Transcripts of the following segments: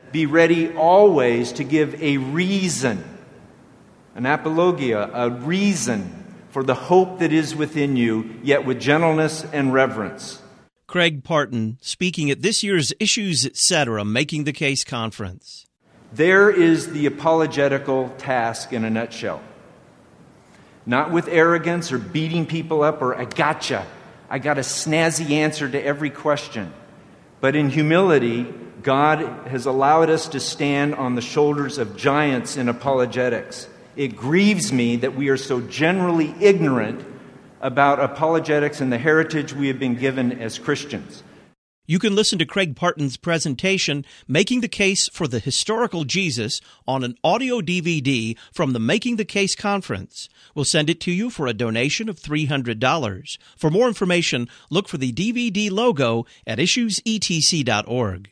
Be ready always to give a reason, an apologia, a reason for the hope that is within you, yet with gentleness and reverence. Craig Parton speaking at this year's Issues Etc. Making the Case Conference. There is the apologetical task in a nutshell. Not with arrogance or beating people up or I gotcha. I got a snazzy answer to every question. But in humility, God has allowed us to stand on the shoulders of giants in apologetics. It grieves me that we are so generally ignorant about apologetics and the heritage we have been given as Christians. You can listen to Craig Parton's presentation, Making the Case for the Historical Jesus, on an audio DVD from the Making the Case Conference. We'll send it to you for a donation of $300. For more information, look for the DVD logo at issuesetc.org.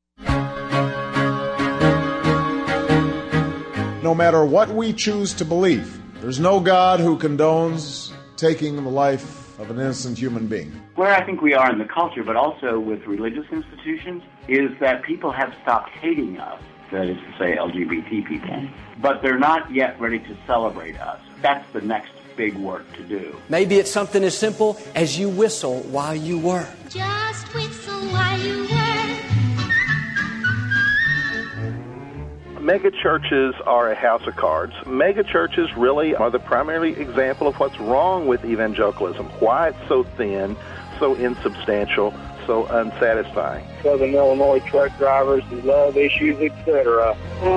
No matter what we choose to believe, there's no God who condones taking the life of an innocent human being. Where I think we are in the culture, but also with religious institutions, is that people have stopped hating us, that is to say LGBT people, but they're not yet ready to celebrate us. That's the next big work to do. Maybe it's something as simple as you whistle while you work. Just whistle while you work. Mega churches are a house of cards. Mega churches really are the primary example of what's wrong with evangelicalism. Why it's so thin, so insubstantial, so unsatisfying. Southern Illinois truck drivers who love Issues, etc.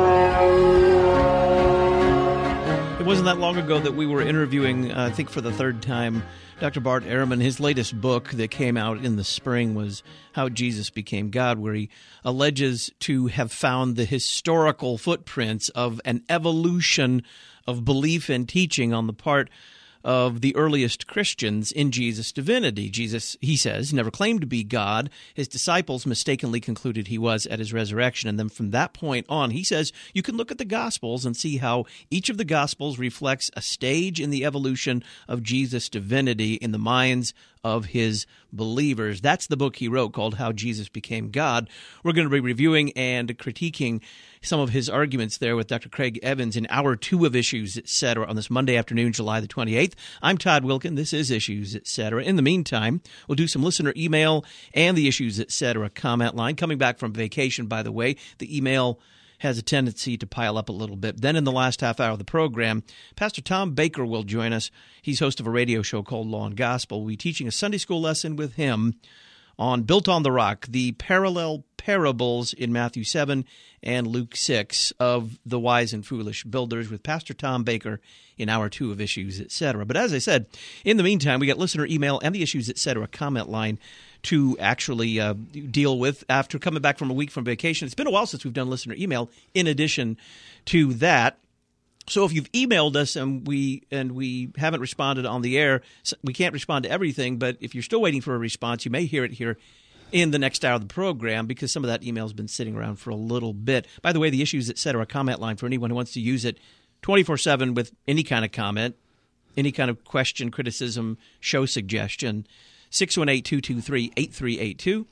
It wasn't that long ago that we were interviewing, I think for the third time, Dr. Bart Ehrman. His latest book that came out in the spring was How Jesus Became God, where he alleges to have found the historical footprints of an evolution of belief and teaching on the part of the earliest Christians in Jesus' divinity. Jesus, he says, never claimed to be God. His disciples mistakenly concluded he was at his resurrection. And then from that point on, he says, you can look at the Gospels and see how each of the Gospels reflects a stage in the evolution of Jesus' divinity in the minds of his believers. That's the book he wrote called How Jesus Became God. We're going to be reviewing and critiquing some of his arguments there with Dr. Craig Evans in Hour 2 of Issues, Etc. on this Monday afternoon, July the 28th. I'm Todd Wilkin. This is Issues, Etc. In the meantime, we'll do some listener email and the Issues, Etc. comment line. Coming back from vacation, by the way, the email has a tendency to pile up a little bit. Then in the last half hour of the program, Pastor Tom Baker will join us. He's host of a radio show called Law and Gospel. We'll be teaching a Sunday school lesson with him on Built on the Rock, the parallel parables in Matthew 7 and Luke 6 of the wise and foolish builders with Pastor Tom Baker in Hour 2 of Issues, Etc. But as I said, in the meantime, we got listener email and the Issues, Etc. comment line to actually deal with after coming back from a week from vacation. It's been a while since we've done listener email in addition to that. So if you've emailed us and we haven't responded on the air, we can't respond to everything, but if you're still waiting for a response, you may hear it here in the next hour of the program because some of that email has been sitting around for a little bit. By the way, the Issues, Etc. comment line for anyone who wants to use it 24/7 with any kind of comment, any kind of question, criticism, show suggestion, 618-223-8382,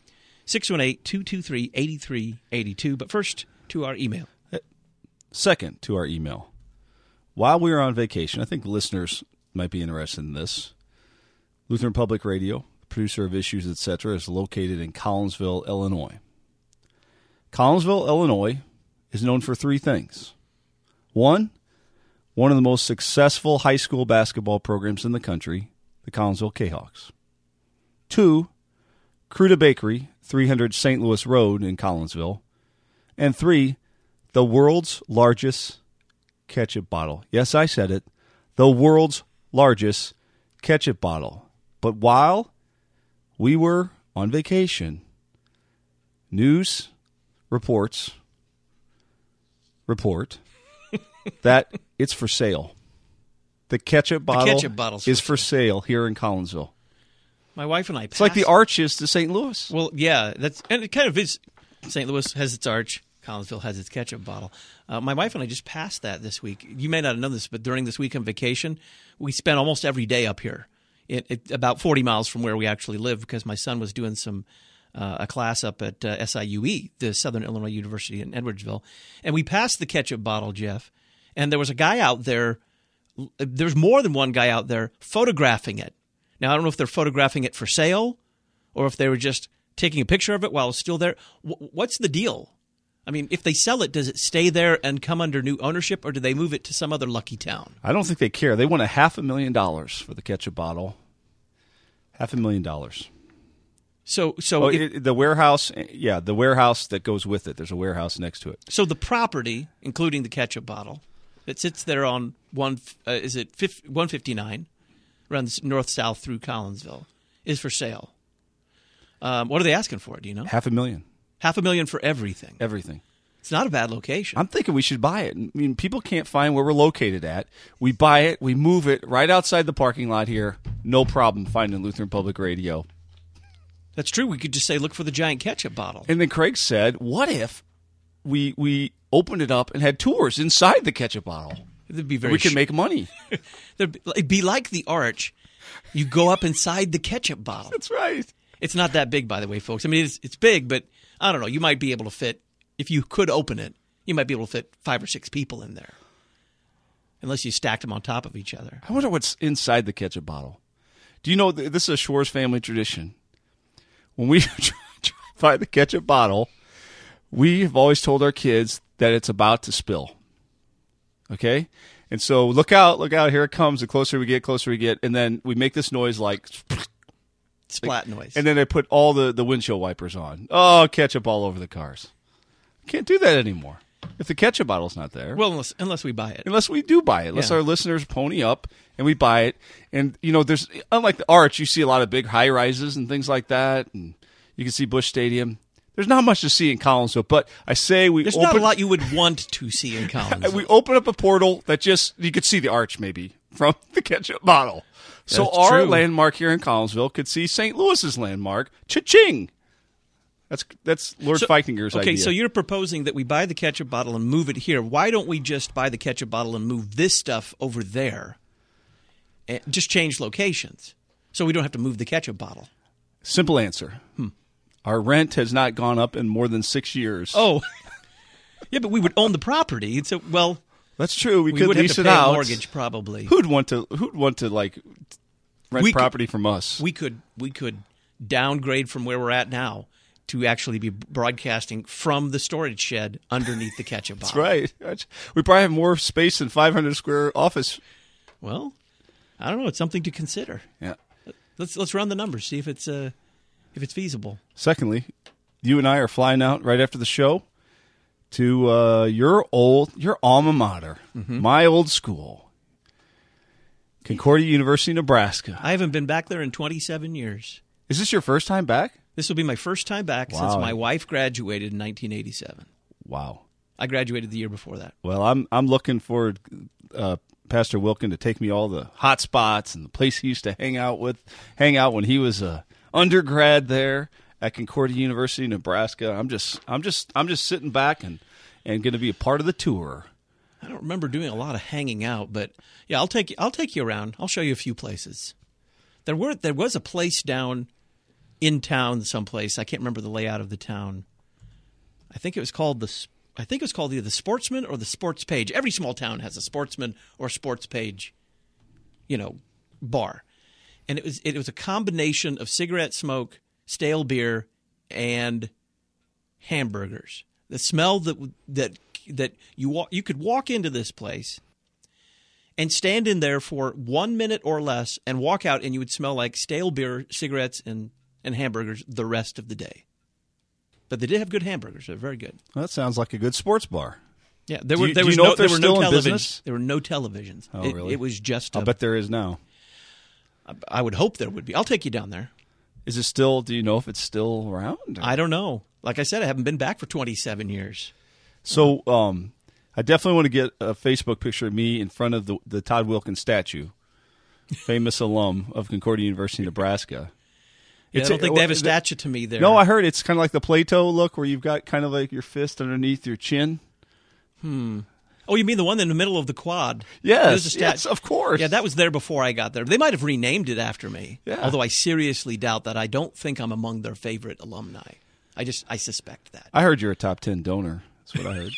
618-223-8382. But first, to our email. Second, to our email. While we were on vacation, I think listeners might be interested in this. Lutheran Public Radio, producer of Issues, Etc., is located in Collinsville, Illinois. Collinsville, Illinois is known for three things. One of the most successful high school basketball programs in the country, the Collinsville K-Hawks. 2, Cruda Bakery, 300 St. Louis Road in Collinsville. And 3, the world's largest ketchup bottle. Yes, I said it. The world's largest ketchup bottle. But while we were on vacation, news report that it's for sale. The ketchup bottle is for sale here in Collinsville. My wife and I passed. It's like the Arches to St. Louis. Well, yeah, and it kind of is. St. Louis has its arch. Collinsville has its ketchup bottle. My wife and I just passed that this week. You may not know this, but during this weekend vacation, we spent almost every day up here, about 40 miles from where we actually live, because my son was doing some a class up at SIUE, the Southern Illinois University in Edwardsville, and we passed the ketchup bottle, Jeff, and there was a guy out there. There's more than one guy out there photographing it. Now, I don't know if they're photographing it for sale or if they were just taking a picture of it while it's still there. What's the deal? I mean, if they sell it, does it stay there and come under new ownership, or do they move it to some other lucky town? I don't think they care. They want $500,000 for the ketchup bottle. $500,000. So the warehouse, the warehouse that goes with it. There's a warehouse next to it. So the property, including the ketchup bottle, that sits there on 159, runs north-south through Collinsville, is for sale. What are they asking for? Do you know? $500,000. $500,000 for everything. Everything. It's not a bad location. I'm thinking we should buy it. I mean, people can't find where we're located at. We buy it. We move it right outside the parking lot here. No problem finding Lutheran Public Radio. That's true. We could just say, look for the giant ketchup bottle. And then Craig said, what if we opened it up and had tours inside the ketchup bottle? It'd be very we could make money. It'd be like the Arch. You go up inside the ketchup bottle. That's right. It's not that big, by the way, folks. I mean, it's big, but I don't know. You might be able to fit, if you could open it, you might be able to fit 5 or 6 people in there. Unless you stacked them on top of each other. I wonder what's inside the ketchup bottle. Do you know, this is a Shores family tradition. When we buy the ketchup bottle, we have always told our kids that it's about to spill. Okay? And so look out, here it comes. The closer we get, and then we make this noise like splat noise. And then they put all the windshield wipers on. Oh, ketchup all over the cars. Can't do that anymore if the ketchup bottle's not there. Well, unless we buy it. Unless we do buy it. Unless our listeners pony up and we buy it. And, you know, there's, unlike the Arch, you see a lot of big high-rises and things like that. And you can see Busch Stadium. There's not much to see in Collinsville, but I say There's not a lot you would want to see in Collinsville. We open up a portal that just, you could see the Arch maybe from the ketchup bottle. So That's our true. landmark here in Collinsville could see St. Louis's landmark, cha-ching. That's Lord Feichinger's idea. Okay, so you're proposing that we buy the ketchup bottle and move it here. Why don't we just buy the ketchup bottle and move this stuff over there? And just change locations so we don't have to move the ketchup bottle. Simple answer. Our rent has not gone up in more than 6 years. Oh. Yeah, but we would own the property. So, well, that's true. We could would lease have it to pay out. a mortgage probably. Who'd want to like rent property from us? We could downgrade from where we're at now to actually be broadcasting from the storage shed underneath the ketchup bottle. That's right. We probably have more space than 500 square office. Well, I don't know. It's something to consider. Yeah. Let's run the numbers, see if it's feasible. Secondly, you and I are flying out right after the show to your alma mater, my old school, Concordia University, Nebraska. I haven't been back there in 27 years. Is this your first time back? This will be my first time back since my wife graduated in 1987. Wow. I graduated the year before that. Well, I'm looking forward, Pastor Wilkin, to take me all the hot spots and the place he used to hang out when he was a undergrad there at Concordia University, Nebraska. I'm just sitting back and going to be a part of the tour. I don't remember doing a lot of hanging out, but yeah, I'll take you around. I'll show you a few places. There was a place down in town someplace. I can't remember the layout of the town. I think it was called either the Sportsman or the Sports Page. Every small town has a Sportsman or Sports Page, bar. And it was a combination of cigarette smoke, stale beer, and hamburgers. The smell that you could walk into this place and stand in there for 1 minute or less and walk out, and you would smell like stale beer, cigarettes, and hamburgers the rest of the day. But they did have good hamburgers. They're very good. Well, that sounds like a good sports bar. Yeah, there were no televisions. There were no televisions. Oh, really? It was just. I'll bet there is now. I would hope there would be. I'll take you down there. Is it still? Do you know if it's still around? Or? I don't know. Like I said, I haven't been back for 27 years. So, I definitely want to get a Facebook picture of me in front of the Todd Wilkins statue, famous alum of Concordia University, Nebraska. Yeah, I don't think they have a statue to me there. No, I heard it's kind of like the Plato look, where you've got kind of like your fist underneath your chin. Oh, you mean the one in the middle of the quad? Yes, yes, of course. Yeah, that was there before I got there. They might have renamed it after me, although I seriously doubt that. I don't think I'm among their favorite alumni. I suspect that. I heard you're a top 10 donor. That's what I heard.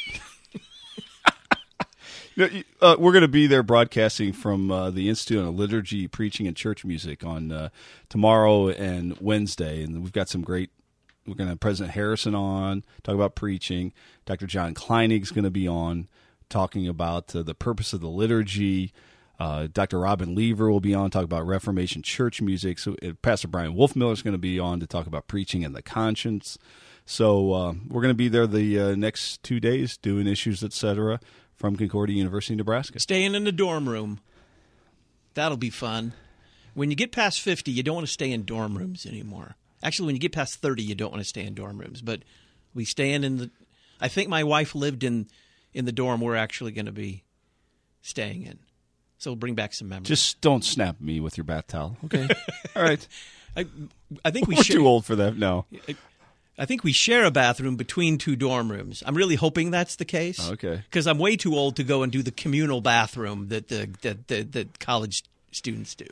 We're going to be there broadcasting from the Institute on Liturgy, Preaching, and Church Music on tomorrow and Wednesday. And we've got some great, we're going to have President Harrison on, talk about preaching. Dr. John Kleinig's going to be on, talking about the purpose of the liturgy. Dr. Robin Lever will be on, talk about Reformation church music. So Pastor Brian Wolfmiller is going to be on to talk about preaching and the conscience. So we're going to be there the next 2 days doing issues, etc., from Concordia University, Nebraska. Staying in the dorm room. That'll be fun. When you get past 50, you don't want to stay in dorm rooms anymore. Actually, when you get past 30, you don't want to stay in dorm rooms. But we staying in the – I think my wife lived in the dorm we're actually going to be staying in. So we'll bring back some memories. Just don't snap me with your bath towel. Okay. All right. I think we're too old for that. No. I think we share a bathroom between two dorm rooms. I'm really hoping that's the case. Okay. Because I'm way too old to go and do the communal bathroom that college students do.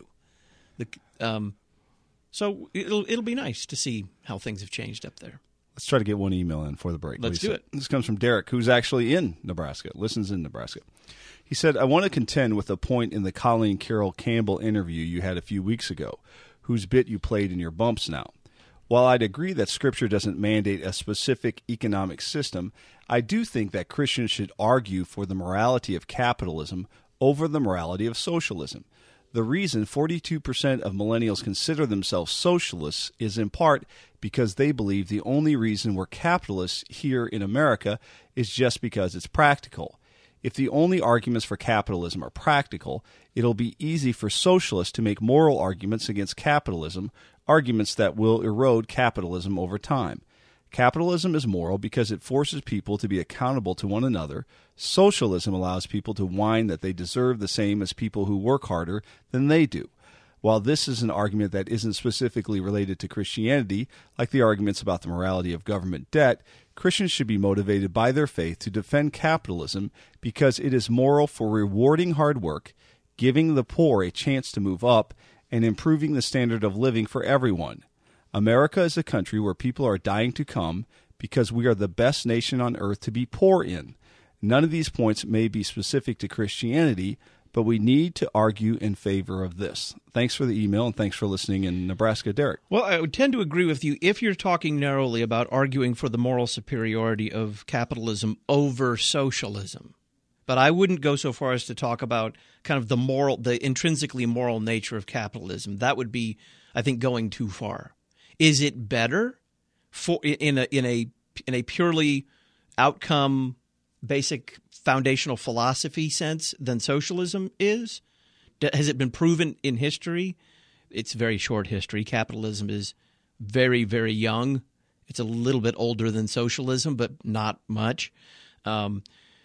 So it'll be nice to see how things have changed up there. Let's try to get one email in for the break. Let's do it. This comes from Derek, who's actually in Nebraska, listens in Nebraska. He said, I want to contend with a point in the Colleen Carroll Campbell interview you had a few weeks ago, whose bit you played in your bumps now. While I'd agree that Scripture doesn't mandate a specific economic system, I do think that Christians should argue for the morality of capitalism over the morality of socialism. The reason 42% of millennials consider themselves socialists is in part because they believe the only reason we're capitalists here in America is just because it's practical. If the only arguments for capitalism are practical, it'll be easy for socialists to make moral arguments against capitalism, arguments that will erode capitalism over time. Capitalism is moral because it forces people to be accountable to one another. Socialism allows people to whine that they deserve the same as people who work harder than they do. While this is an argument that isn't specifically related to Christianity, like the arguments about the morality of government debt, Christians should be motivated by their faith to defend capitalism because it is moral for rewarding hard work, giving the poor a chance to move up, and improving the standard of living for everyone. America is a country where people are dying to come because we are the best nation on earth to be poor in. None of these points may be specific to Christianity, but we need to argue in favor of this. Thanks for the email, and thanks for listening in Nebraska, Derek. Well, I would tend to agree with you if you're talking narrowly about arguing for the moral superiority of capitalism over socialism. But I wouldn't go so far as to talk about kind of the intrinsically moral nature of capitalism. That would be, I think, going too far. Is it better in a purely outcome, basic foundational philosophy sense than socialism is? Has it been proven in history? It's very short history. Capitalism is very, very young. It's a little bit older than socialism, but not much. Has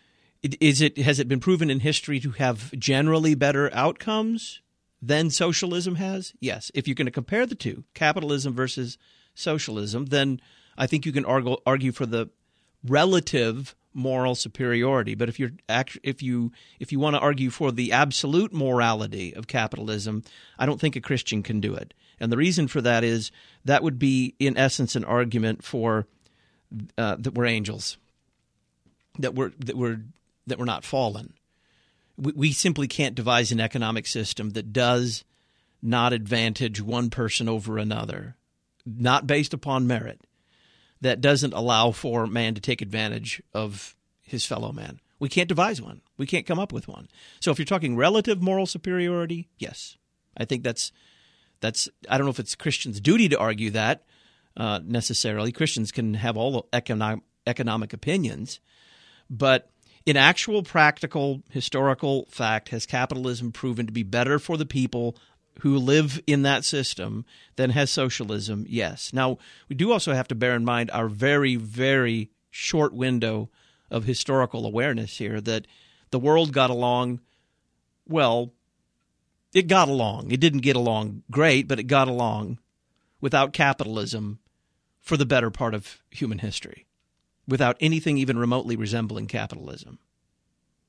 it been proven in history to have generally better outcomes than socialism has? Yes. If you're going to compare the two, capitalism versus socialism, then I think you can argue for the relative moral superiority. But if you want to argue for the absolute morality of capitalism, I don't think a Christian can do it. And the reason for that is that would be, in essence, an argument for that we're angels, that we're not fallen. We simply can't devise an economic system that does not advantage one person over another, not based upon merit, that doesn't allow for man to take advantage of his fellow man. We can't devise one. We can't come up with one. So if you're talking relative moral superiority, yes. I think that's I don't know if it's Christians' duty to argue that necessarily. Christians can have all economic opinions, but in actual practical historical fact, has capitalism proven to be better for the people who live in that system than has socialism? Yes. Now, we do also have to bear in mind our very, very short window of historical awareness here, that the world got along, well, it got along. It didn't get along great, but it got along without capitalism for the better part of human history, without anything even remotely resembling capitalism.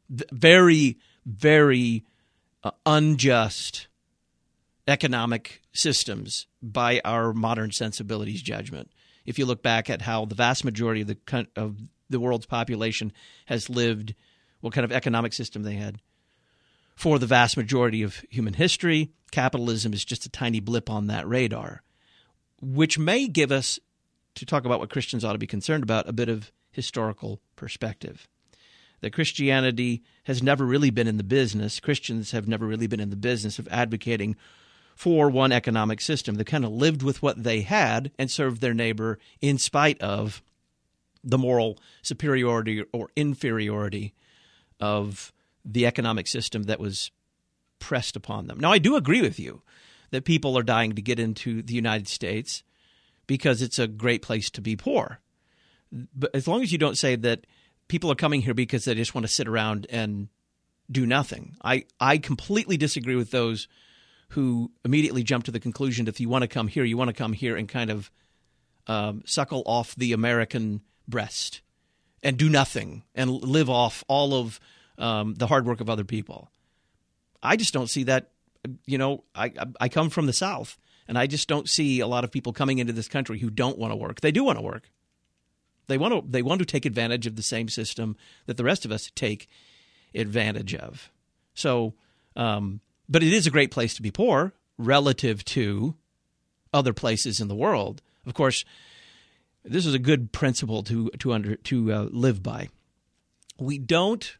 very, very unjust economic systems by our modern sensibilities judgment. If you look back at how the vast majority of the world's population has lived, what kind of economic system they had for the vast majority of human history, capitalism is just a tiny blip on that radar, which may give us, to talk about what Christians ought to be concerned about, a bit of historical perspective. That Christianity has never really been in the business, Christians have never really been in the business of advocating for one economic system. They kind of lived with what they had and served their neighbor in spite of the moral superiority or inferiority of the economic system that was pressed upon them. Now, I do agree with you that people are dying to get into the United States because it's a great place to be poor. But as long as you don't say that people are coming here because they just want to sit around and do nothing. I completely disagree with those who immediately jump to the conclusion that if you want to come here, you want to come here and kind of suckle off the American breast and do nothing and live off all of the hard work of other people. I just don't see that. You know, I come from the South, and I just don't see a lot of people coming into this country who don't want to work. They do want to work. They want to take advantage of the same system that the rest of us take advantage of. So, but it is a great place to be poor relative to other places in the world. Of course, this is a good principle to live by. We don't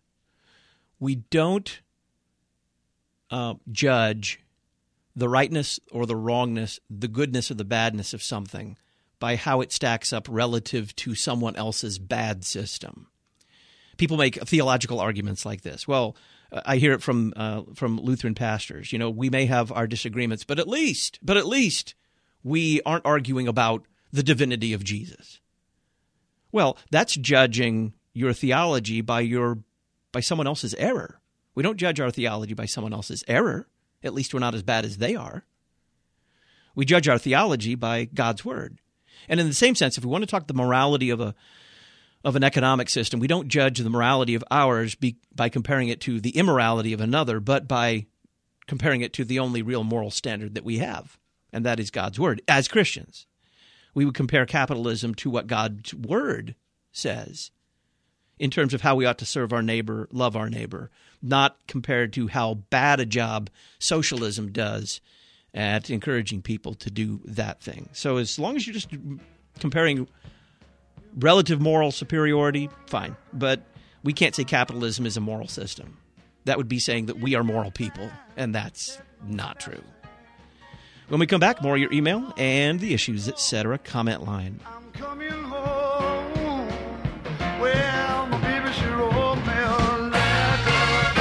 judge the rightness or the wrongness, the goodness or the badness of something by how it stacks up relative to someone else's bad system. People make theological arguments like this. Well, I hear it from Lutheran pastors. You know, we may have our disagreements, but at least we aren't arguing about the divinity of Jesus. Well, that's judging your theology by someone else's error. We don't judge our theology by someone else's error. At least we're not as bad as they are. We judge our theology by God's word. And in the same sense, if we want to talk the morality of an economic system, we don't judge the morality of ours by comparing it to the immorality of another, but by comparing it to the only real moral standard that we have, and that is God's word. As Christians, we would compare capitalism to what God's word says in terms of how we ought to serve our neighbor, love our neighbor, not compared to how bad a job socialism does at encouraging people to do that thing. So as long as you're just comparing relative moral superiority, fine. But we can't say capitalism is a moral system. That would be saying that we are moral people, and that's not true. When we come back, more of your email and the Issues, Etc. comment line. I'm coming home. Well, my baby, she wrote me a letter.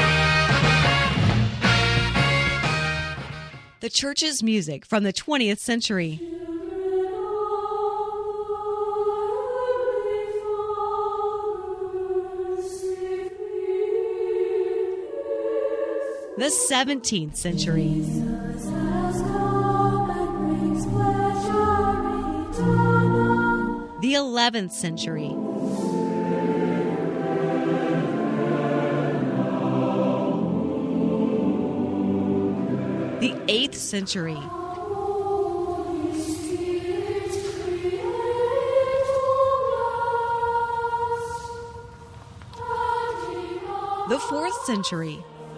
The church's music from the 20th century. The 17th century. The 11th century. The 8th century. The 4th century.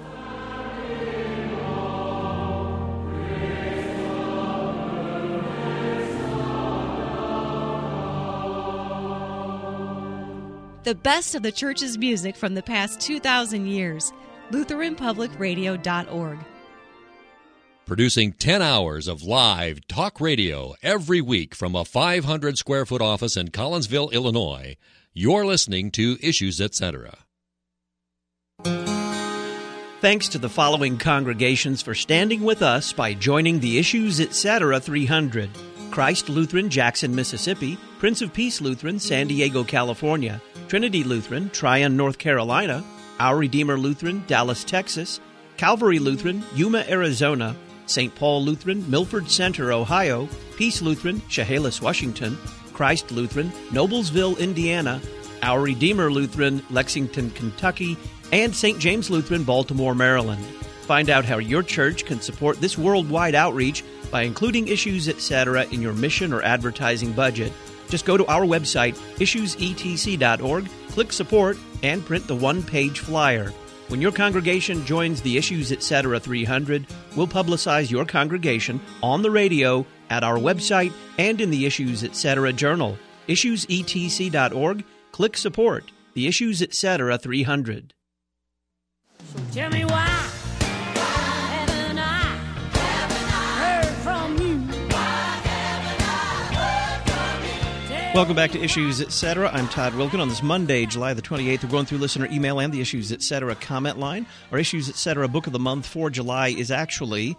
The best of the church's music from the past 2,000 years. LutheranPublicRadio.org. Producing 10 hours of live talk radio every week from a 500-square-foot office in Collinsville, Illinois. You're listening to Issues, Etc. Thanks to the following congregations for standing with us by joining the Issues, Etc. 300. Christ Lutheran, Jackson, Mississippi. Prince of Peace Lutheran, San Diego, California. Trinity Lutheran, Tryon, North Carolina. Our Redeemer Lutheran, Dallas, Texas. Calvary Lutheran, Yuma, Arizona. St. Paul Lutheran, Milford Center, Ohio. Peace Lutheran, Chehalis, Washington. Christ Lutheran, Noblesville, Indiana. Our Redeemer Lutheran, Lexington, Kentucky, and St. James Lutheran, Baltimore, Maryland. Find out how your church can support this worldwide outreach by including Issues Etc. in your mission or advertising budget. Just go to our website, issuesetc.org, click Support, and print the one-page flyer. When your congregation joins the Issues Etc. 300, we'll publicize your congregation on the radio, at our website, and in the Issues Etc. journal. issuesetc.org, click Support, the Issues Etc. 300. So tell me why haven't I heard from you? Welcome back to Issues Etc. I'm Todd Wilkin. On this Monday, July the 28th, we're going through listener email and the Issues Etc. comment line. Our Issues Etc. book of the month for July is actually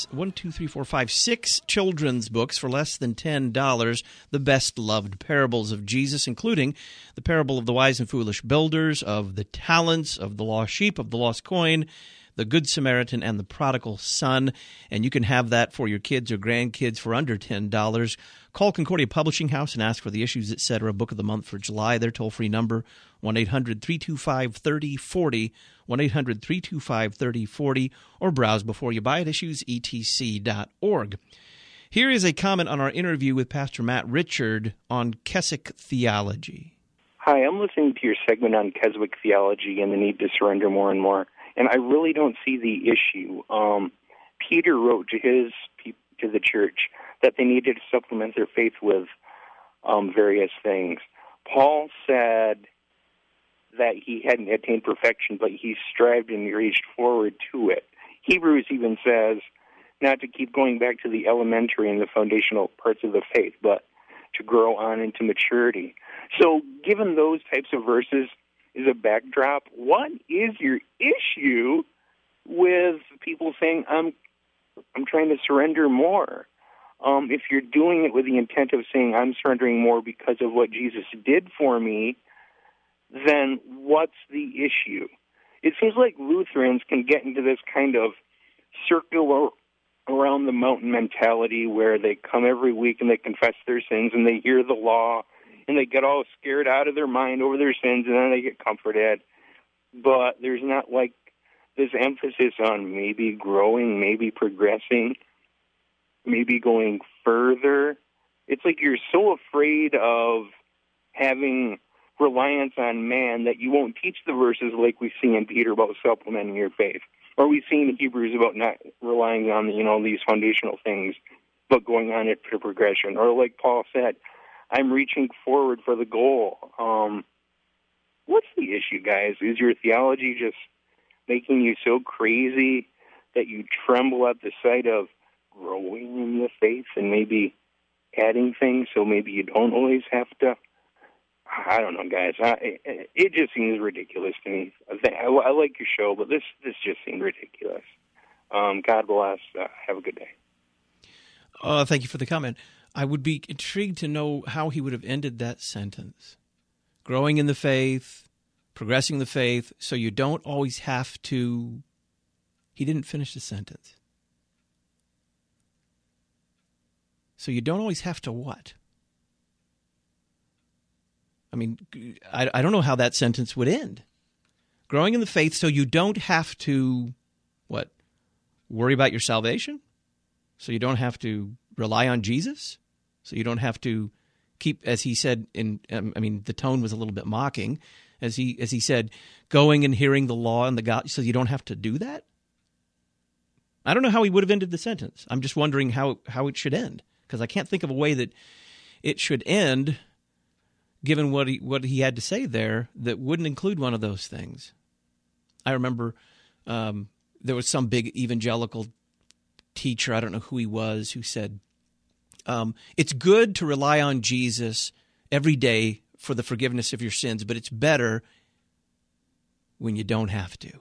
6 children's books for less than $10, the best-loved parables of Jesus, including the parable of the wise and foolish builders, of the talents, of the lost sheep, of the lost coin, the Good Samaritan, and the prodigal son. And you can have that for your kids or grandkids for under $10. Call Concordia Publishing House and ask for the Issues Etc. book of the month for July. Their toll-free number, 1-800-325-3040, 1-800-325-3040, or browse before you buy at issuesetc.org. Here is a comment on our interview with Pastor Matt Richard on Keswick theology. Hi, I'm listening to your segment on Keswick theology and the need to surrender more and more, and I really don't see the issue. Peter wrote to the church that they needed to supplement their faith with various things. Paul said that he hadn't attained perfection, but he strived and reached forward to it. Hebrews even says not to keep going back to the elementary and the foundational parts of the faith, but to grow on into maturity. So given those types of verses as a backdrop, what is your issue with people saying, I'm trying to surrender more? If you're doing it with the intent of saying, I'm surrendering more because of what Jesus did for me, then what's the issue? It seems like Lutherans can get into this kind of circular around the mountain mentality where they come every week and they confess their sins and they hear the law and they get all scared out of their mind over their sins and then they get comforted. But there's not like this emphasis on maybe growing, maybe progressing, maybe going further. It's like you're so afraid of having reliance on man that you won't teach the verses like we see in Peter about supplementing your faith, or we see in Hebrews about not relying on these foundational things, but going on it for progression. Or like Paul said, I'm reaching forward for the goal. What's the issue, guys? Is your theology just making you so crazy that you tremble at the sight of growing in the faith and maybe adding things so maybe you don't always have to? I don't know, guys. It just seems ridiculous to me. I like your show, but this just seemed ridiculous. God bless. Have a good day. Thank you for the comment. I would be intrigued to know how he would have ended that sentence. Growing in the faith, progressing the faith, so you don't always have to... He didn't finish the sentence. So you don't always have to what? I mean, I don't know how that sentence would end. Growing in the faith so you don't have to, what, worry about your salvation? So you don't have to rely on Jesus? So you don't have to keep, as he said, the tone was a little bit mocking, as he said, going and hearing the law and the God, so you don't have to do that? I don't know how he would have ended the sentence. I'm just wondering how it should end, because I can't think of a way that it should end, given what he had to say there, that wouldn't include one of those things. I remember there was some big evangelical teacher, I don't know who he was, who said, it's good to rely on Jesus every day for the forgiveness of your sins, but it's better when you don't have to.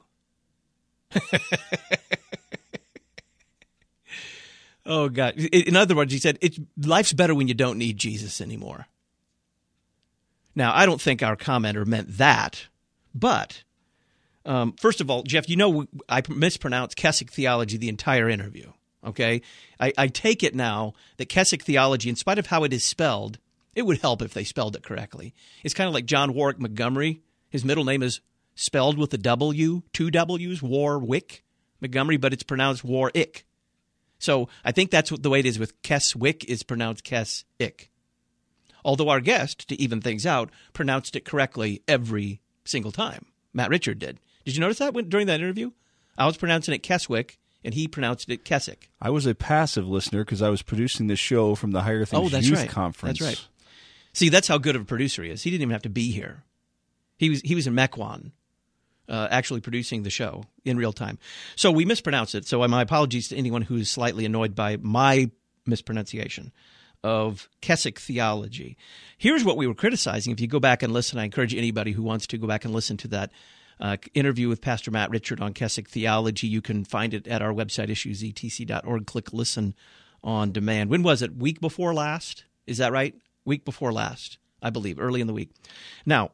Oh, God. In other words, he said, life's better when you don't need Jesus anymore. Now, I don't think our commenter meant that, but first of all, Jeff, I mispronounced Keswick theology the entire interview, okay? I take it now that Keswick theology, in spite of how it is spelled, It would help if they spelled it correctly. It's kind of like John Warwick Montgomery. His middle name is spelled with a W, 2 W's, Warwick Montgomery, but it's pronounced Warwick. So I think that's the way it is with Keswick, is pronounced Kes-ick. Although our guest, to even things out, pronounced it correctly every single time. Matt Richard did. Did you notice that during that interview? I was pronouncing it Keswick, and he pronounced it Kessick. I was a passive listener because I was producing the show from the Higher Things Youth Conference. That's right. See, that's how good of a producer he is. He didn't even have to be here. He was in Mequon, actually producing the show in real time. So we mispronounced it. So my apologies to anyone who's slightly annoyed by my mispronunciation of Keswick theology. Here's what we were criticizing. If you go back and listen, I encourage anybody who wants to go back and listen to that interview with Pastor Matt Richard on Keswick theology. You can find it at our website, issuesetc.org. Click Listen on Demand. When was it? Week before last? Is that right? Week before last, I believe, early in the week. Now,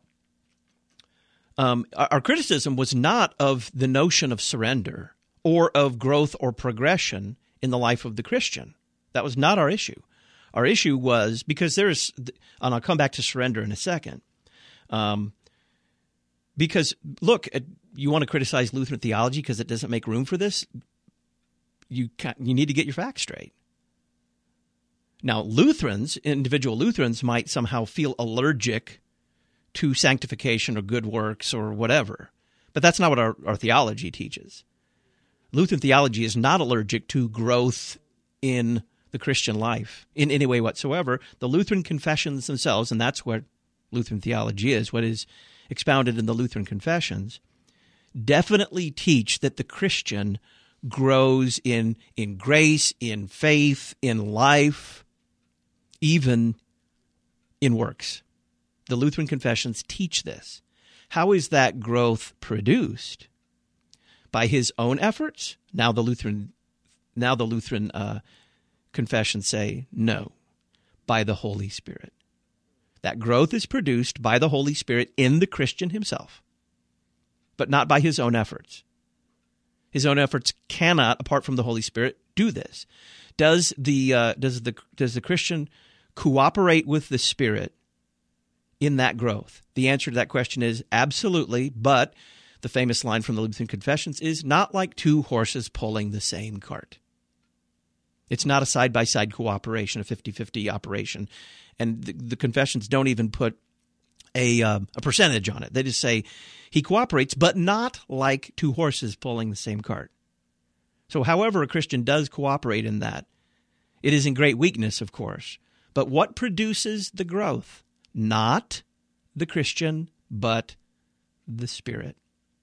our criticism was not of the notion of surrender or of growth or progression in the life of the Christian. That was not our issue. Our issue was because and I'll come back to surrender in a second, because, look, you want to criticize Lutheran theology because it doesn't make room for this? You need to get your facts straight. Now, individual Lutherans might somehow feel allergic to sanctification or good works or whatever, but that's not what our theology teaches. Lutheran theology is not allergic to growth in the Christian life in any way whatsoever. The Lutheran confessions themselves, and that's what Lutheran theology is, what is expounded in the Lutheran confessions, definitely teach that the Christian grows in grace, in faith, in life, even in works. The Lutheran confessions teach this. How is that growth produced? By his own efforts? Now the Lutheran confessions say no, by the Holy Spirit. That growth is produced by the Holy Spirit in the Christian himself, but not by his own efforts. His own efforts cannot, apart from the Holy Spirit, do this. Does the Christian cooperate with the Spirit in that growth? The answer to that question is absolutely, but the famous line from the Lutheran Confessions is not like two horses pulling the same cart. It's not a side-by-side cooperation, a 50-50 operation. And the confessions don't even put a percentage on it. They just say he cooperates, but not like two horses pulling the same cart. So however a Christian does cooperate in that, it is in great weakness, of course. But what produces the growth? Not the Christian, but the Spirit.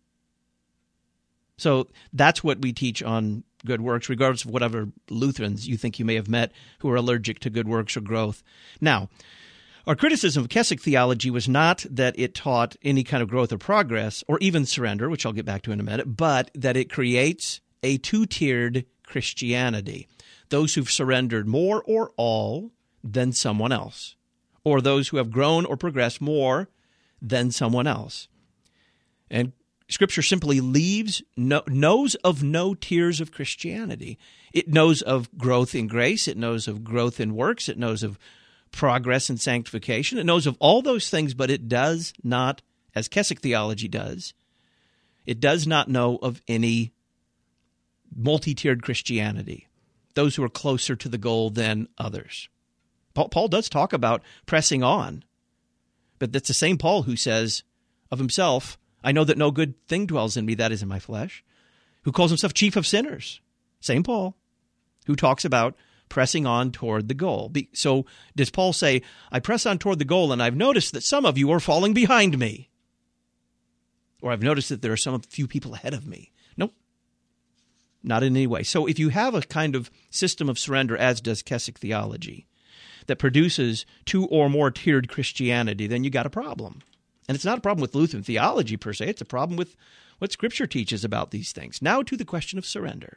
So that's what we teach on good works, regardless of whatever Lutherans you think you may have met who are allergic to good works or growth. Now, our criticism of Keswick theology was not that it taught any kind of growth or progress, or even surrender, which I'll get back to in a minute, but that it creates a two-tiered Christianity. Those who've surrendered more or all than someone else, or those who have grown or progressed more than someone else. And Scripture simply knows of no tiers of Christianity. It knows of growth in grace. It knows of growth in works. It knows of progress in sanctification. It knows of all those things, but it does not, as Keswick theology does, it does not know of any multi-tiered Christianity, those who are closer to the goal than others. Paul does talk about pressing on, but that's the same Paul who says of himself, I know that no good thing dwells in me, that is in my flesh, who calls himself chief of sinners. Same Paul, who talks about pressing on toward the goal. So does Paul say, I press on toward the goal, and I've noticed that some of you are falling behind me? Or I've noticed that there are few people ahead of me. Nope, not in any way. So if you have a kind of system of surrender, as does Keswick theology, that produces two or more tiered Christianity, then you got a problem. And it's not a problem with Lutheran theology per se. It's a problem with what Scripture teaches about these things. Now to the question of surrender.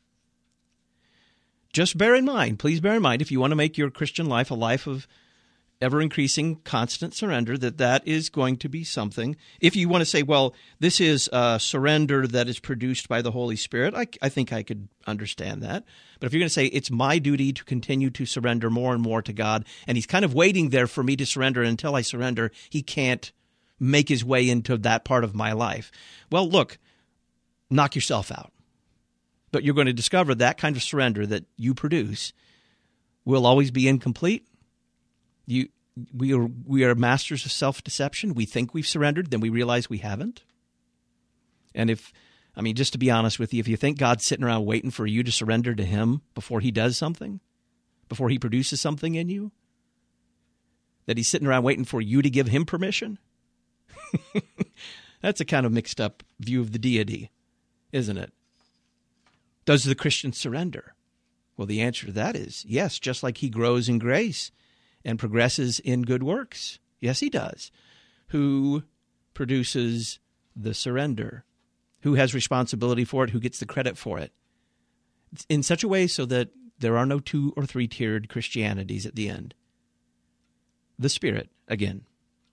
Just bear in mind, please bear in mind, if you want to make your Christian life a life of ever-increasing, constant surrender, that is going to be something. If you want to say, well, this is a surrender that is produced by the Holy Spirit, I think I could understand that. But if you're going to say it's my duty to continue to surrender more and more to God, and he's kind of waiting there for me to surrender, and until I surrender, he can't make his way into that part of my life. Well, look, knock yourself out. But you're going to discover that kind of surrender that you produce will always be incomplete. We are masters of self-deception. We think we've surrendered, then we realize we haven't. And just to be honest with you, if you think God's sitting around waiting for you to surrender to him before he does something, before he produces something in you, that he's sitting around waiting for you to give him permission, that's a kind of mixed up view of the deity, isn't it? Does the Christian surrender? Well, the answer to that is yes, just like he grows in grace and progresses in good works. Yes, he does. Who produces the surrender? Who has responsibility for it? Who gets the credit for it? In such a way so that there are no 2 or 3-tiered Christianities at the end. The Spirit, again.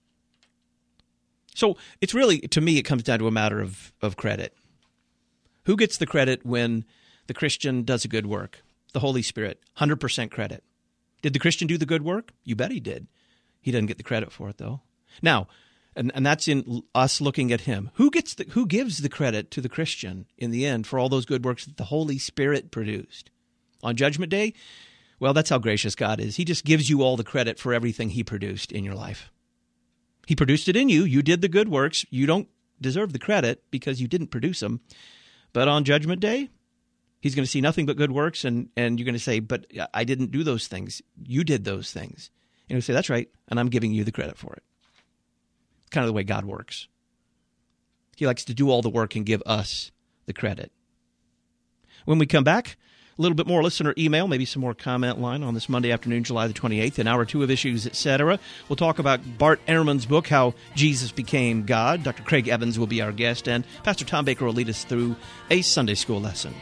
So it's really, to me, it comes down to a matter of credit. Who gets the credit when the Christian does a good work? The Holy Spirit, 100% credit. Did the Christian do the good work? You bet he did. He doesn't get the credit for it, though. Now, and that's in us looking at him. Who gives the credit to the Christian in the end for all those good works that the Holy Spirit produced? On Judgment Day, well, that's how gracious God is. He just gives you all the credit for everything he produced in your life. He produced it in you. You did the good works. You don't deserve the credit because you didn't produce them. But on Judgment Day, he's going to see nothing but good works, and you're going to say, but I didn't do those things. You did those things. And he'll say, that's right, and I'm giving you the credit for it. Kind of the way God works. He likes to do all the work and give us the credit. When we come back, a little bit more listener email, maybe some more comment line on this Monday afternoon, July the 28th, in Hour 2 of Issues, etc. We'll talk about Bart Ehrman's book, How Jesus Became God. Dr. Craig Evans will be our guest, and Pastor Tom Baker will lead us through a Sunday school lesson.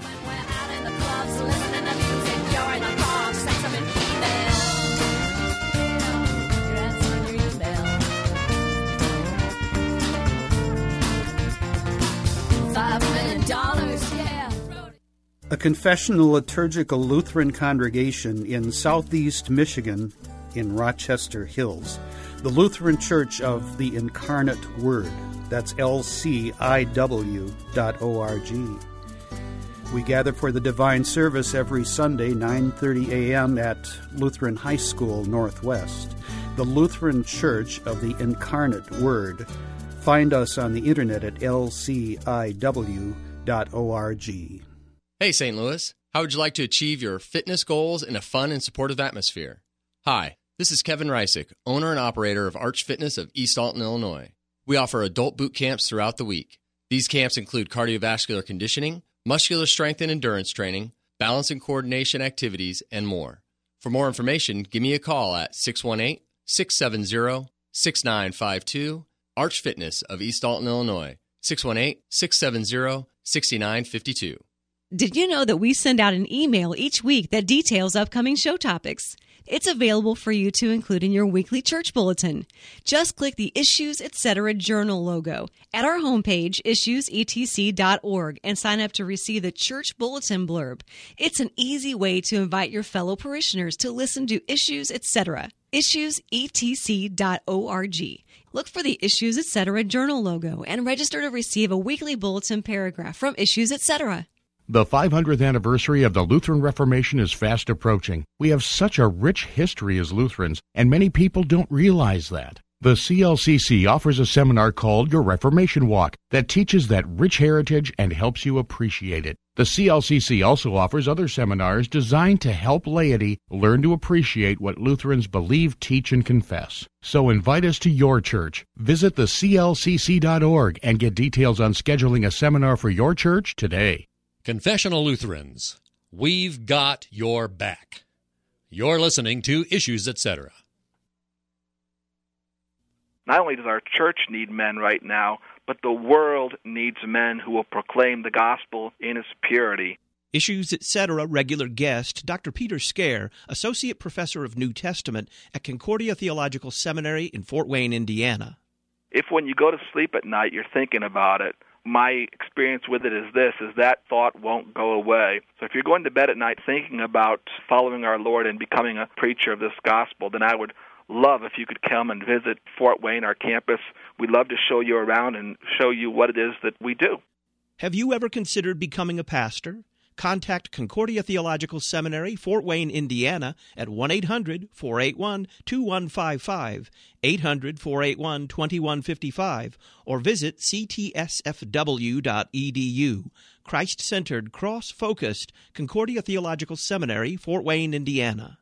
A confessional liturgical Lutheran congregation in southeast Michigan in Rochester Hills, the Lutheran Church of the Incarnate Word. That's lciw.org. We gather for the divine service every Sunday, 9:30 a.m. at Lutheran High School Northwest. The Lutheran Church of the Incarnate Word. Find us on the internet at lciw.org. Hey, St. Louis. How would you like to achieve your fitness goals in a fun and supportive atmosphere? Hi, this is Kevin Reisick, owner and operator of Arch Fitness of East Alton, Illinois. We offer adult boot camps throughout the week. These camps include cardiovascular conditioning, muscular strength and endurance training, balance and coordination activities, and more. For more information, give me a call at 618-670-6952, Arch Fitness of East Alton, Illinois, 618-670-6952. Did you know that we send out an email each week that details upcoming show topics? It's available for you to include in your weekly church bulletin. Just click the Issues, Etc. Journal logo at our homepage, issuesetc.org, and sign up to receive the church bulletin blurb. It's an easy way to invite your fellow parishioners to listen to Issues, Etc. issuesetc.org. Look for the Issues, Etc. Journal logo and register to receive a weekly bulletin paragraph from Issues, Etc. The 500th anniversary of the Lutheran Reformation is fast approaching. We have such a rich history as Lutherans, and many people don't realize that. The CLCC offers a seminar called Your Reformation Walk that teaches that rich heritage and helps you appreciate it. The CLCC also offers other seminars designed to help laity learn to appreciate what Lutherans believe, teach, and confess. So invite us to your church. Visit theclcc.org and get details on scheduling a seminar for your church today. Confessional Lutherans, we've got your back. You're listening to Issues, Etc. Not only does our church need men right now, but the world needs men who will proclaim the gospel in its purity. Issues, Etc. regular guest, Dr. Peter Scare, Associate Professor of New Testament at Concordia Theological Seminary in Fort Wayne, Indiana. If when you go to sleep at night you're thinking about it, my experience with it is that thought won't go away. So if you're going to bed at night thinking about following our Lord and becoming a preacher of this gospel, then I would love if you could come and visit Fort Wayne, our campus. We'd love to show you around and show you what it is that we do. Have you ever considered becoming a pastor? Contact Concordia Theological Seminary, Fort Wayne, Indiana, at 1-800-481-2155, 800-481-2155, or visit ctsfw.edu. Christ-centered, cross-focused, Concordia Theological Seminary, Fort Wayne, Indiana.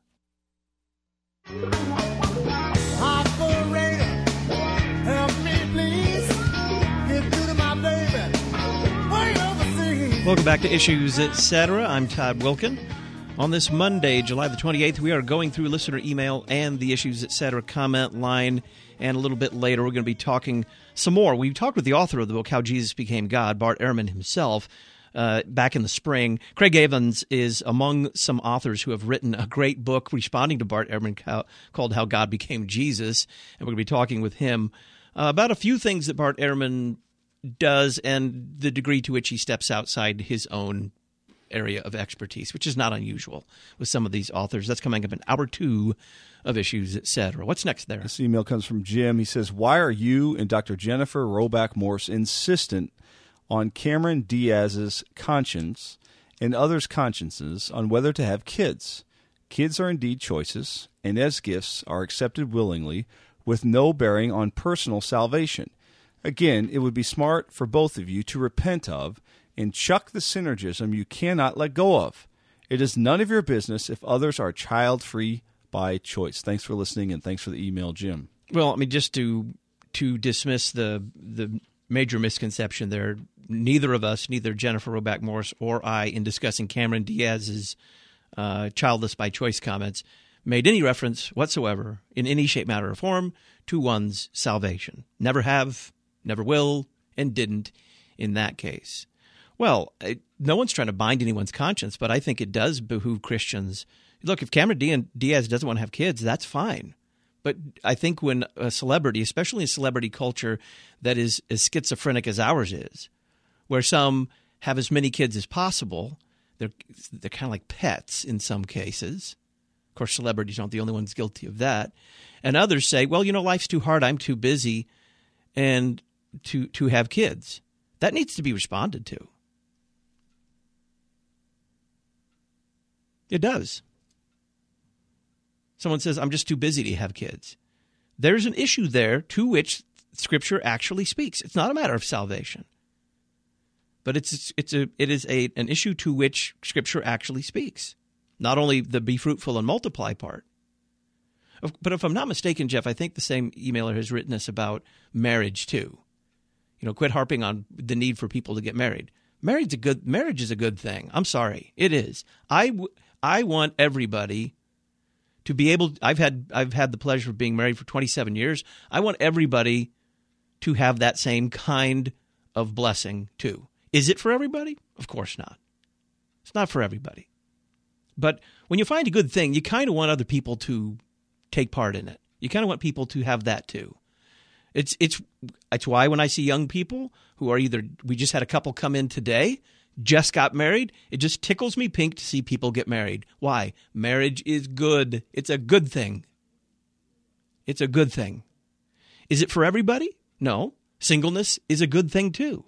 Welcome back to Issues, Etc. I'm Todd Wilkin. On this Monday, July the 28th, we are going through listener email and the Issues, Etc. comment line, and a little bit later we're going to be talking some more. We talked with the author of the book, How Jesus Became God, Bart Ehrman himself, back in the spring. Craig Evans is among some authors who have written a great book responding to Bart Ehrman called How God Became Jesus, and we're going to be talking with him about a few things that Bart Ehrman does and the degree to which he steps outside his own area of expertise, which is not unusual with some of these authors. That's coming up in Hour 2 of Issues, Etc. What's next there? This email comes from Jim. He says, why are you and Dr. Jennifer Roback Morse insistent on Cameron Diaz's conscience and others' consciences on whether to have kids? Kids are indeed choices, and as gifts are accepted willingly with no bearing on personal salvation. Again, it would be smart for both of you to repent of and chuck the synergism you cannot let go of. It is none of your business if others are child-free by choice. Thanks for listening, and thanks for the email, Jim. Well, I mean, just to dismiss the major misconception there, neither of us, neither Jennifer Roback Morse or I, in discussing Cameron Diaz's childless by choice comments, made any reference whatsoever in any shape, matter, or form to one's salvation. Never have, never will, and didn't in that case. Well, no one's trying to bind anyone's conscience, but I think it does behoove Christians. Look, if Cameron Diaz doesn't want to have kids, that's fine. But I think when a celebrity, especially a celebrity culture that is as schizophrenic as ours is, where some have as many kids as possible, they're kind of like pets in some cases. Of course, celebrities aren't the only ones guilty of that. And others say, well, life's too hard, I'm too busy, and to have kids. That needs to be responded to. It does. Someone says, I'm just too busy to have kids. There's an issue there to which Scripture actually speaks. It's not a matter of salvation. But it is an issue to which Scripture actually speaks. Not only the be fruitful and multiply part. But if I'm not mistaken, Jeff, I think the same emailer has written us about marriage too. Quit harping on the need for people to get married. Marriage is a good thing. I'm sorry, it is. I want everybody to be able. I've had the pleasure of being married for 27 years. I want everybody to have that same kind of blessing too. Is it for everybody? Of course not. It's not for everybody. But when you find a good thing, you kind of want other people to take part in it. You kind of want people to have that too. It's why when I see young people who are we just had a couple come in today, just got married, it just tickles me pink to see people get married. Why? Marriage is good. It's a good thing. It's a good thing. Is it for everybody? No. Singleness is a good thing too.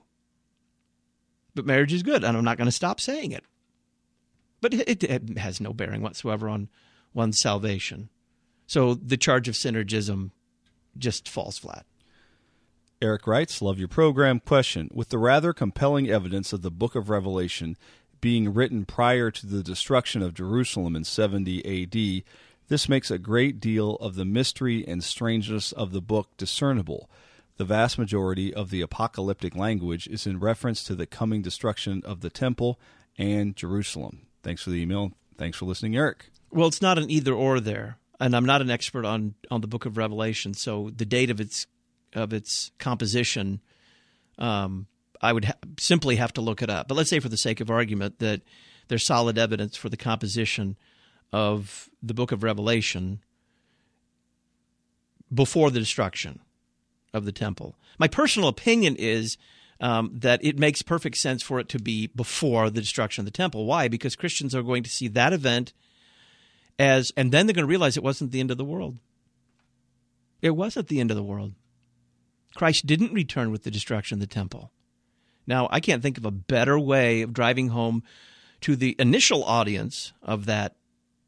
But marriage is good, and I'm not going to stop saying it. But it has no bearing whatsoever on one's salvation. So the charge of synergism just falls flat. Eric writes, love your program. Question, with the rather compelling evidence of the book of Revelation being written prior to the destruction of Jerusalem in 70 A.D., this makes a great deal of the mystery and strangeness of the book discernible. The vast majority of the apocalyptic language is in reference to the coming destruction of the temple and Jerusalem. Thanks for the email. Thanks for listening, Eric. Well, it's not an either-or there, and I'm not an expert on the book of Revelation, so the date of its composition, I would simply have to look it up. But let's say for the sake of argument that there's solid evidence for the composition of the book of Revelation before the destruction of the temple. My personal opinion is that it makes perfect sense for it to be before the destruction of the temple. Why? Because Christians are going to see that event and then they're going to realize it wasn't the end of the world. It wasn't the end of the world. Christ didn't return with the destruction of the temple. Now, I can't think of a better way of driving home to the initial audience of that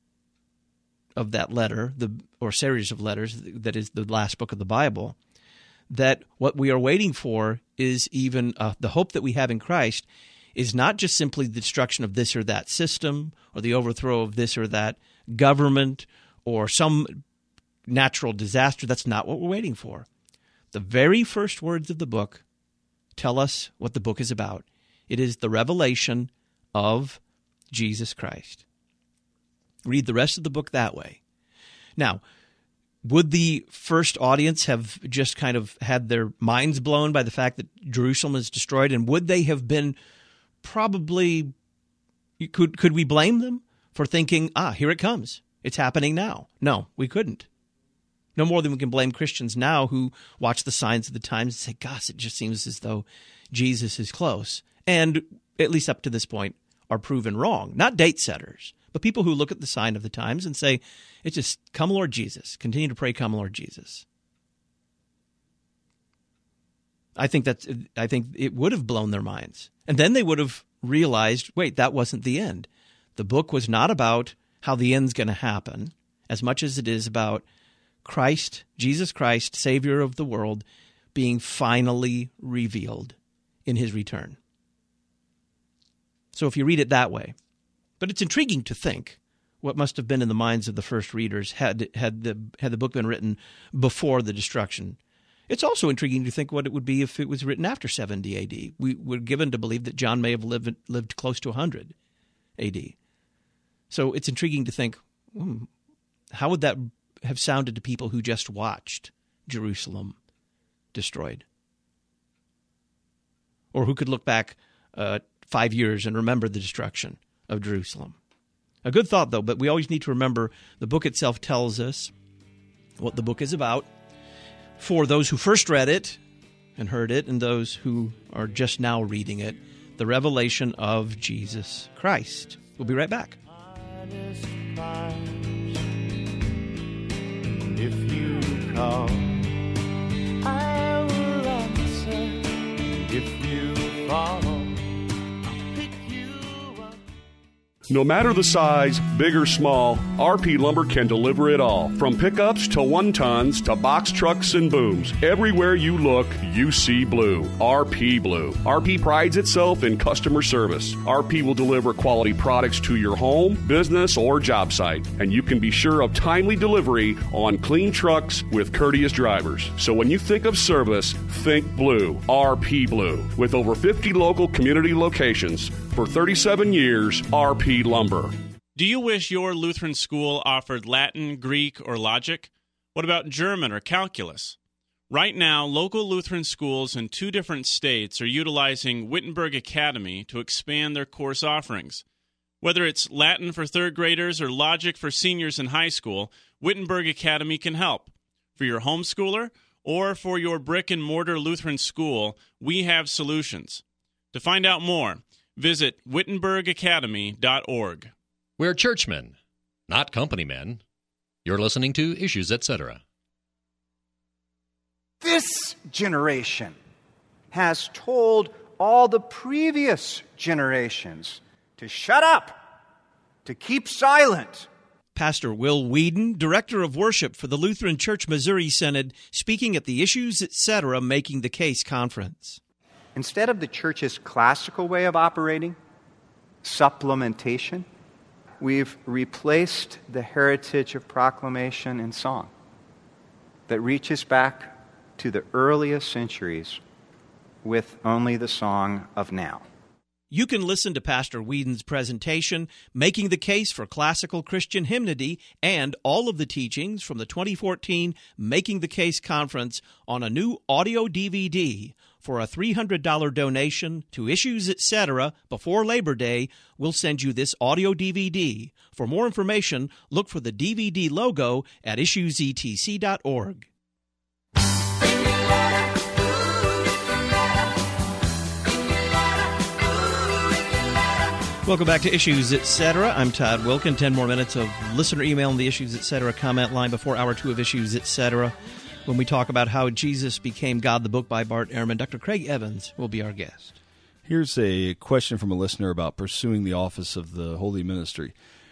letter, or series of letters, that is the last book of the Bible, that what we are waiting for is even the hope that we have in Christ is not just simply the destruction of this or that system or the overthrow of this or that government or some natural disaster. That's not what we're waiting for. The very first words of the book tell us what the book is about. It is the revelation of Jesus Christ. Read the rest of the book that way. Now, would the first audience have just kind of had their minds blown by the fact that Jerusalem is destroyed? And would they have been probably, could we blame them for thinking, here it comes, it's happening now? No, we couldn't. No more than we can blame Christians now who watch the signs of the times and say, gosh, it just seems as though Jesus is close. And at least up to this point are proven wrong. Not date setters, but people who look at the sign of the times and say, it's just, come Lord Jesus. Continue to pray, come Lord Jesus. I think it would have blown their minds. And then they would have realized, wait, that wasn't the end. The book was not about how the end's going to happen as much as it is about Christ, Jesus Christ, Savior of the world, being finally revealed in his return. So if you read it that way. But it's intriguing to think what must have been in the minds of the first readers had the book been written before the destruction. It's also intriguing to think what it would be if it was written after 70 A.D. We were given to believe that John may have lived close to 100 A.D. So it's intriguing to think, how would that have sounded to people who just watched Jerusalem destroyed? Or who could look back 5 years and remember the destruction of Jerusalem? A good thought, though, but we always need to remember the book itself tells us what the book is about for those who first read it and heard it and those who are just now reading it, the revelation of Jesus Christ. We'll be right back. If you call, I will answer. If you follow, I'll pick you up. No matter the size, big or small, RP Lumber can deliver it all. From pickups to 1-tons to box trucks and booms. Everywhere you look, you see blue. RP Blue. RP prides itself in customer service. RP will deliver quality products to your home, business, or job site. And you can be sure of timely delivery on clean trucks with courteous drivers. So when you think of service, think blue. RP Blue. With over 50 local community locations. For 37 years, RP Lumber. Do you wish your Lutheran school offered Latin, Greek, or logic? What about German or calculus? Right now, local Lutheran schools in 2 different states are utilizing Wittenberg Academy to expand their course offerings. Whether it's Latin for 3rd graders or logic for seniors in high school, Wittenberg Academy can help. For your homeschooler or for your brick-and-mortar Lutheran school, we have solutions. To find out more, visit wittenbergacademy.org. We're churchmen, not company men. You're listening to Issues, Etc. This generation has told all the previous generations to shut up, to keep silent. Pastor Will Whedon, Director of Worship for the Lutheran Church Missouri Synod, speaking at the Issues, Etc. Making the Case conference. Instead of the church's classical way of operating, supplementation, we've replaced the heritage of proclamation and song that reaches back to the earliest centuries with only the song of now. You can listen to Pastor Whedon's presentation, Making the Case for Classical Christian Hymnody, and all of the teachings from the 2014 Making the Case Conference on a new audio DVD. For a $300 donation to Issues Etc. before Labor Day, we'll send you this audio DVD. For more information, look for the DVD logo at issuesetc.org. Welcome back to Issues Etc. I'm Todd Wilkin. 10 more minutes of listener email in the Issues Etc. comment line before Hour 2 of Issues Etc. when we talk about how Jesus became God, the book by Bart Ehrman. Dr. Craig Evans will be our guest. Here's a question from a listener about pursuing the office of the holy ministry.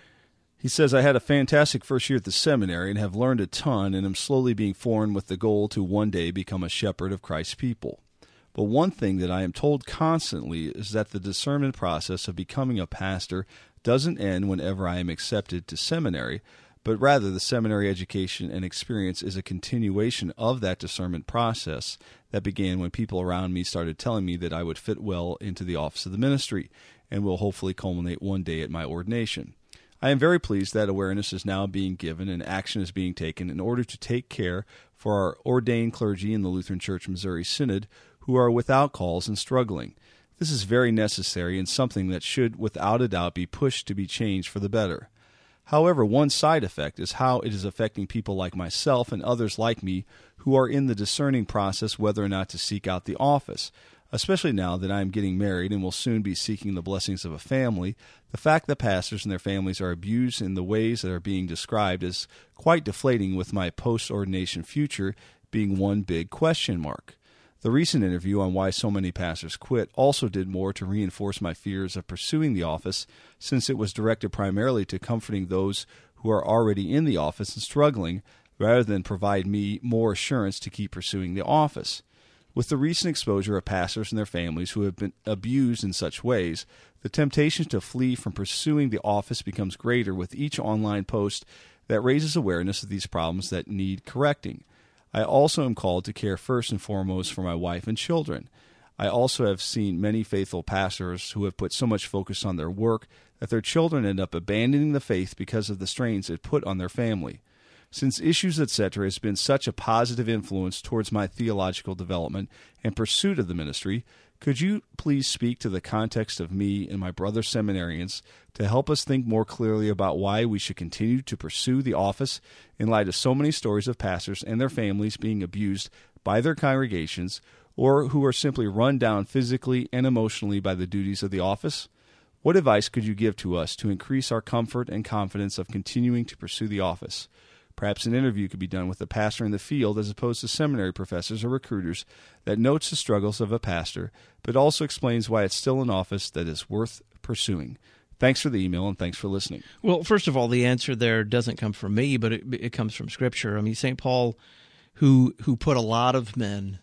He says, I had a fantastic first year at the seminary and have learned a ton and am slowly being formed with the goal to one day become a shepherd of Christ's people. But one thing that I am told constantly is that the discernment process of becoming a pastor doesn't end whenever I am accepted to seminary, but rather the seminary education and experience is a continuation of that discernment process that began when people around me started telling me that I would fit well into the office of the ministry and will hopefully culminate one day at my ordination. I am very pleased that awareness is now being given and action is being taken in order to take care for our ordained clergy in the Lutheran Church Missouri Synod who are without calls and struggling. This is very necessary and something that should, without a doubt, be pushed to be changed for the better. However, one side effect is how it is affecting people like myself and others like me who are in the discerning process whether or not to seek out the office. Especially now that I am getting married and will soon be seeking the blessings of a family, the fact that pastors and their families are abused in the ways that are being described is quite deflating, with my post-ordination future being one big question mark. The recent interview on why so many pastors quit also did more to reinforce my fears of pursuing the office, since it was directed primarily to comforting those who are already in the office and struggling, rather than provide me more assurance to keep pursuing the office. With the recent exposure of pastors and their families who have been abused in such ways, the temptation to flee from pursuing the office becomes greater with each online post that raises awareness of these problems that need correcting. I also am called to care first and foremost for my wife and children. I also have seen many faithful pastors who have put so much focus on their work that their children end up abandoning the faith because of the strains it put on their family. Since Issues Etc. has been such a positive influence towards my theological development and pursuit of the ministry, could you please speak to the context of me and my brother seminarians to help us think more clearly about why we should continue to pursue the office in light of so many stories of pastors and their families being abused by their congregations, or who are simply run down physically and emotionally by the duties of the office? What advice could you give to us to increase our comfort and confidence of continuing to pursue the office? Perhaps an interview could be done with a pastor in the field as opposed to seminary professors or recruiters that notes the struggles of a pastor, but also explains why it's still an office that is worth pursuing. Thanks for the email, and thanks for listening. Well, first of all, the answer there doesn't come from me, but it comes from Scripture. I mean, St. Paul, who put a lot of men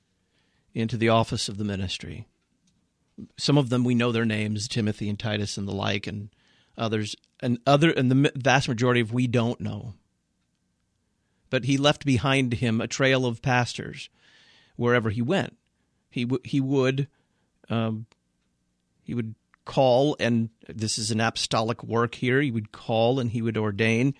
into the office of the ministry. Some of them we know their names, Timothy and Titus and the like, and others, and the vast majority of we don't know. But he left behind him a trail of pastors wherever he went. He would call, and this is an apostolic work here. He would call and he would ordain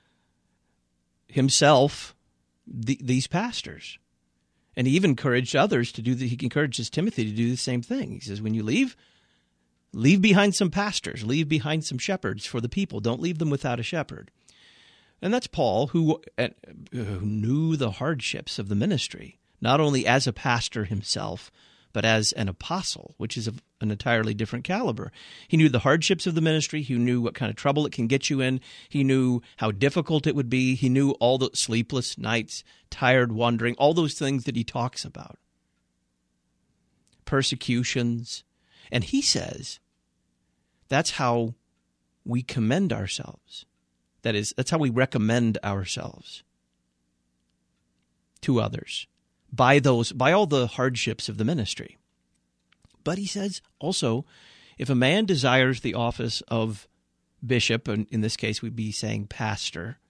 himself these pastors, and he even encouraged others to do. He encourages Timothy to do the same thing. He says, "When you leave behind some pastors, leave behind some shepherds for the people. Don't leave them without a shepherd." And that's Paul, who knew the hardships of the ministry, not only as a pastor himself, but as an apostle, which is of an entirely different caliber. He knew the hardships of the ministry. He knew what kind of trouble it can get you in. He knew how difficult it would be. He knew all the sleepless nights, tired wandering, all those things that he talks about. Persecutions. And he says that's how we commend ourselves. That's how we recommend ourselves to others, by all the hardships of the ministry. But he says also, if a man desires the office of bishop, and in this case we'd be saying pastor,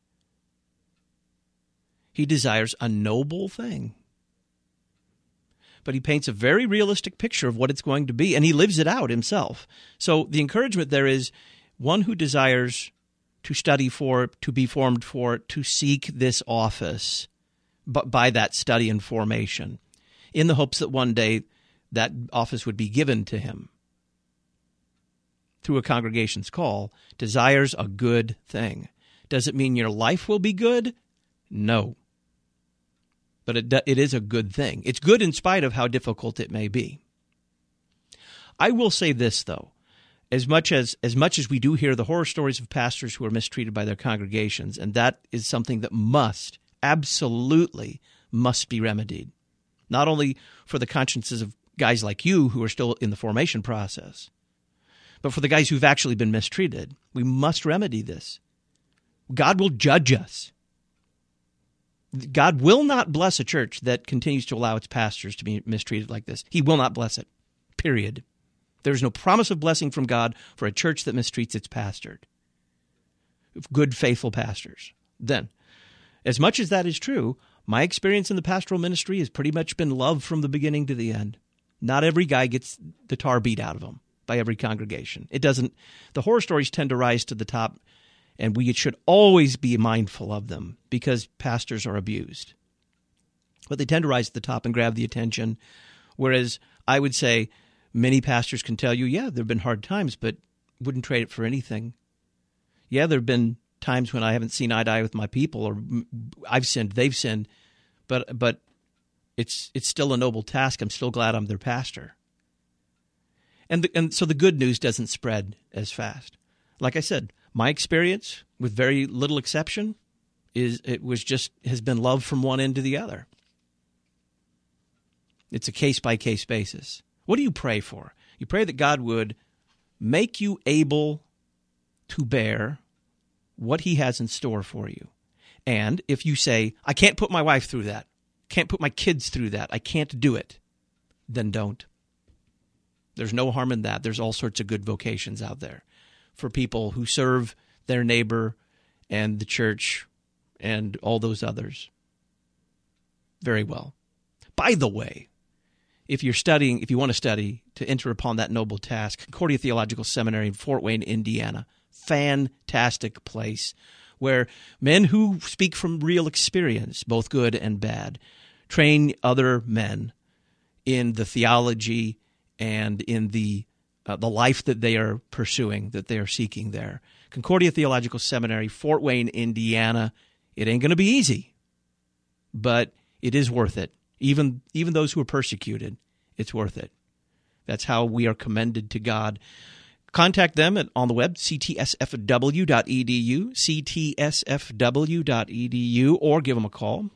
he desires a noble thing. but he paints a very realistic picture of what it's going to be, and he lives it out himself. So the encouragement there is one who desires to study for, to be formed for, to seek this office by that study and formation, in the hopes that one day that office would be given to him through a congregation's call, desires a good thing. Does it mean your life will be good? No. But it is a good thing. It's good in spite of how difficult it may be. I will say this, though. As much as we do hear the horror stories of pastors who are mistreated by their congregations, and that is something that absolutely must be remedied, not only for the consciences of guys like you who are still in the formation process, but for the guys who've actually been mistreated. We must remedy this. God will judge us. God will not bless a church that continues to allow its pastors to be mistreated like this. He will not bless it, period. There is no promise of blessing from God for a church that mistreats its pastor. Good, faithful pastors. Then, as much as that is true, my experience in the pastoral ministry has pretty much been love from the beginning to the end. Not every guy gets the tar beat out of him by every congregation. It doesn't. The horror stories tend to rise to the top, and we should always be mindful of them because pastors are abused. But they tend to rise to the top and grab the attention, whereas I would say many pastors can tell you, yeah, there have been hard times, but wouldn't trade it for anything. Yeah, there have been times when I haven't seen eye to eye with my people, or I've sinned, they've sinned, but it's still a noble task. I'm still glad I'm their pastor. And so the good news doesn't spread as fast. Like I said, my experience, with very little exception, has been love from one end to the other. It's a case-by-case basis. What do you pray for? You pray that God would make you able to bear what he has in store for you. And if you say, I can't put my wife through that, can't put my kids through that, I can't do it, then don't. There's no harm in that. There's all sorts of good vocations out there for people who serve their neighbor and the church and all those others very well. By the way, if you want to study to enter upon that noble task, Concordia Theological Seminary in Fort Wayne, Indiana, fantastic place where men who speak from real experience, both good and bad, train other men in the theology and in the life that they are pursuing, that they are seeking there. Concordia Theological Seminary, Fort Wayne, Indiana. It ain't going to be easy, but it is worth it. Even those who are persecuted, it's worth it. That's how we are commended to God. Contact them on the web, ctsfw.edu, ctsfw.edu, or give them a call,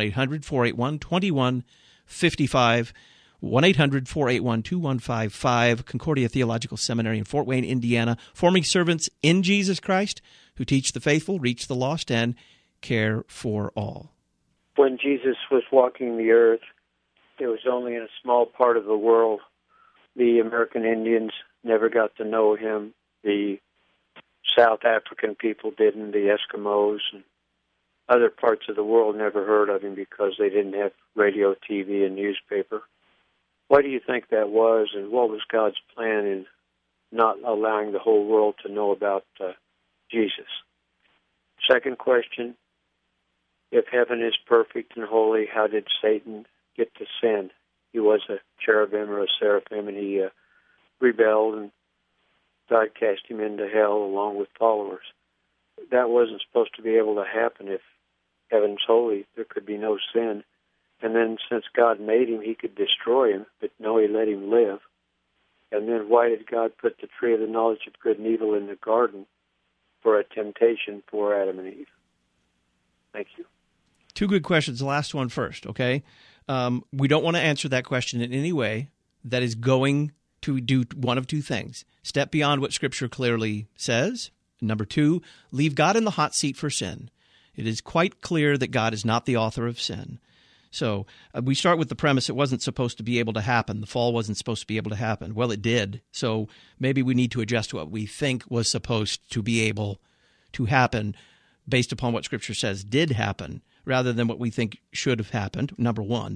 1-800-481-2155, 1-800-481-2155, Concordia Theological Seminary in Fort Wayne, Indiana, forming servants in Jesus Christ who teach the faithful, reach the lost, and care for all. When Jesus was walking the earth, it was only in a small part of the world. The American Indians never got to know him. The South African people didn't. The Eskimos and other parts of the world never heard of him because they didn't have radio, TV, and newspaper. Why do you think that was, and what was God's plan in not allowing the whole world to know about Jesus? Second question, if heaven is perfect and holy, how did Satan get to sin? He was a cherubim or a seraphim, and he rebelled, and God cast him into hell along with followers. That wasn't supposed to be able to happen. If heaven's holy, there could be no sin. And then since God made him, he could destroy him, but no, he let him live. And then why did God put the tree of the knowledge of good and evil in the garden for a temptation for Adam and Eve? Thank you. Two good questions. The last one first, okay? We don't want to answer that question in any way that is going to do one of two things. Step beyond what Scripture clearly says. Number two, leave God in the hot seat for sin. It is quite clear that God is not the author of sin. So we start with the premise it wasn't supposed to be able to happen. The fall wasn't supposed to be able to happen. Well, it did. So maybe we need to adjust what we think was supposed to be able to happen based upon what Scripture says did happen, rather than what we think should have happened, number one.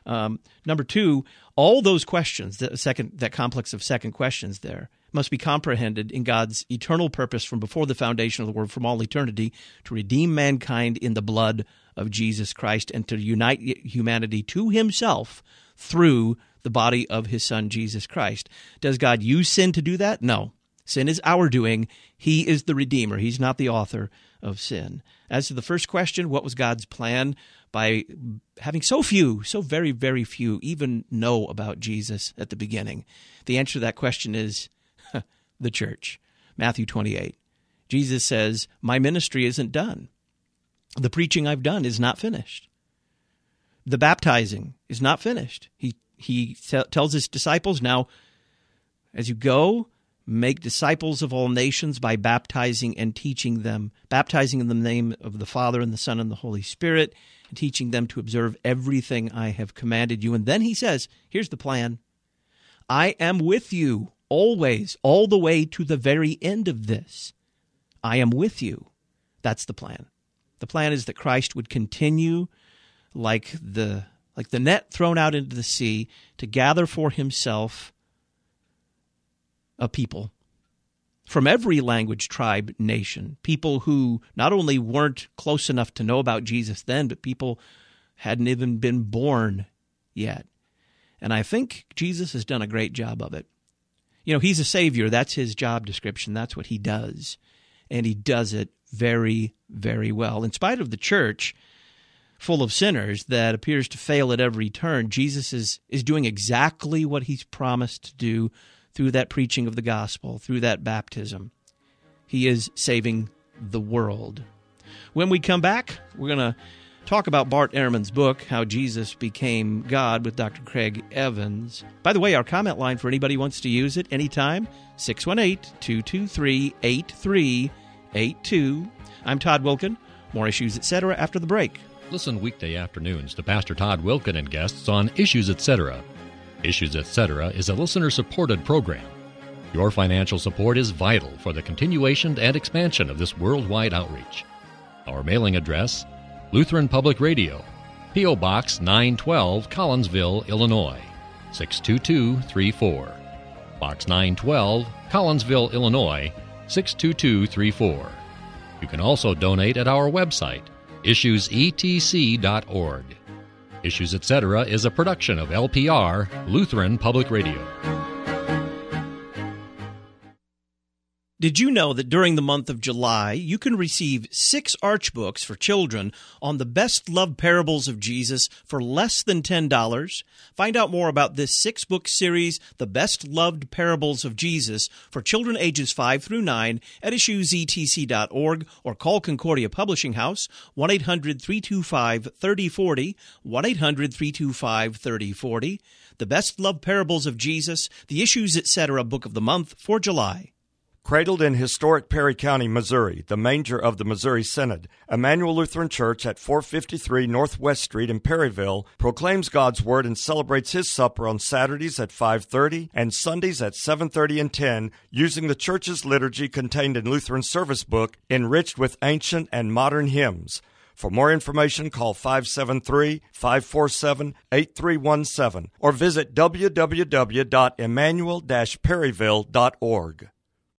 Number two, all those questions, that complex of second questions there, must be comprehended in God's eternal purpose from before the foundation of the world, from all eternity, to redeem mankind in the blood of Jesus Christ and to unite humanity to himself through the body of his Son, Jesus Christ. Does God use sin to do that? No. Sin is our doing. He is the Redeemer. He's not the author of sin. As to the first question, what was God's plan by having so very, very few even know about Jesus at the beginning? The answer to that question is the church. Matthew 28. Jesus says, my ministry isn't done. The preaching I've done is not finished. The baptizing is not finished. He tells his disciples, now, as you go, make disciples of all nations by baptizing and teaching them, baptizing in the name of the Father and the Son and the Holy Spirit, and teaching them to observe everything I have commanded you. And then he says, here's the plan. I am with you always, all the way to the very end of this. I am with you. That's the plan. The plan is that Christ would continue like the net thrown out into the sea to gather for himself a people from every language, tribe, nation, people who not only weren't close enough to know about Jesus then, but people hadn't even been born yet. And I think Jesus has done a great job of it. You know, he's a Savior. That's his job description. That's what he does. And he does it very, very well. In spite of the church full of sinners that appears to fail at every turn, Jesus is doing exactly what he's promised to do through that preaching of the gospel, through that baptism. He is saving the world. When we come back, we're going to talk about Bart Ehrman's book, How Jesus Became God, with Dr. Craig Evans. By the way, our comment line for anybody who wants to use it anytime, 618-223-8382. I'm Todd Wilken. More Issues, Etc. after the break. Listen weekday afternoons to Pastor Todd Wilken and guests on Issues, Etc. Issues, Etc. is a listener-supported program. Your financial support is vital for the continuation and expansion of this worldwide outreach. Our mailing address, Lutheran Public Radio, P.O. Box 912, Collinsville, Illinois, 62234. Box 912, Collinsville, Illinois, 62234. You can also donate at our website, issuesetc.org. Issues, Etc. is a production of LPR, Lutheran Public Radio. Did you know that during the month of July, you can receive 6 archbooks for children on the best-loved parables of Jesus for less than $10? Find out more about this 6-book series, The Best-Loved Parables of Jesus, for children ages 5 through 9 at issuesetc.org or call Concordia Publishing House, 1-800-325-3040, 1-800-325-3040. The Best-Loved Parables of Jesus, the Issues, Etc. Book of the Month for July. Cradled in historic Perry County, Missouri, the manger of the Missouri Synod, Emmanuel Lutheran Church at 453 Northwest Street in Perryville proclaims God's Word and celebrates His supper on Saturdays at 5:30 and Sundays at 7:30 and 10 using the church's liturgy contained in Lutheran Service Book, enriched with ancient and modern hymns. For more information, call 573-547-8317 or visit www.emmanuel-perryville.org.